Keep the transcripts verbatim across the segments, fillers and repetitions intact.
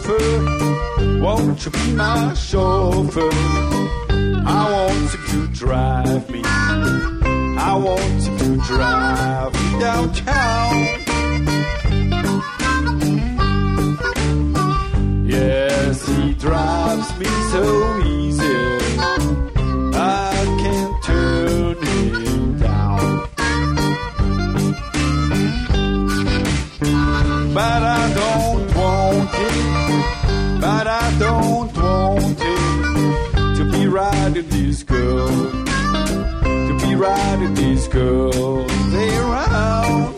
chauffeur? Won't you be my chauffeur? I want you to drive me. I want you to drive me downtown. Yes, he drives me so easy. I can't turn him down. But I don't want him. But I don't want him to be riding this girl. To be riding this girl around.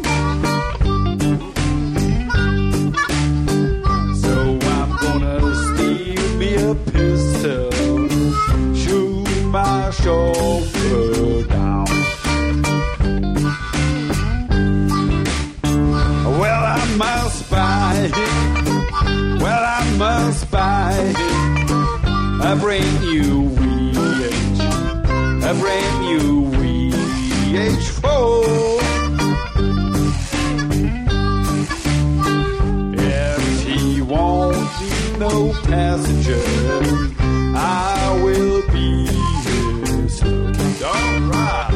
So I'm gonna steal me a pistol, shoot my chauffeur down. Well, I must buy him. Well, I must buy him a brand new V H, a brand new V H four. If he won't be no passenger, I will be his. All right.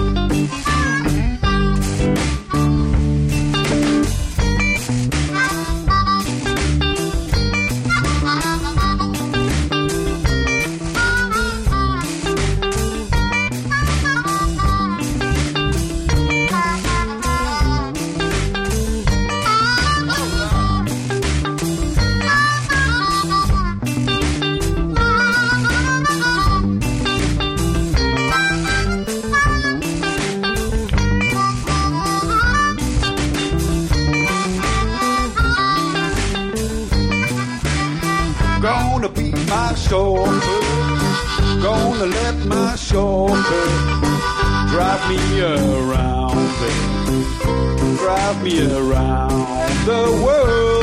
Gonna be my chauffeur. Gonna let my chauffeur drive me around, drive me around the world.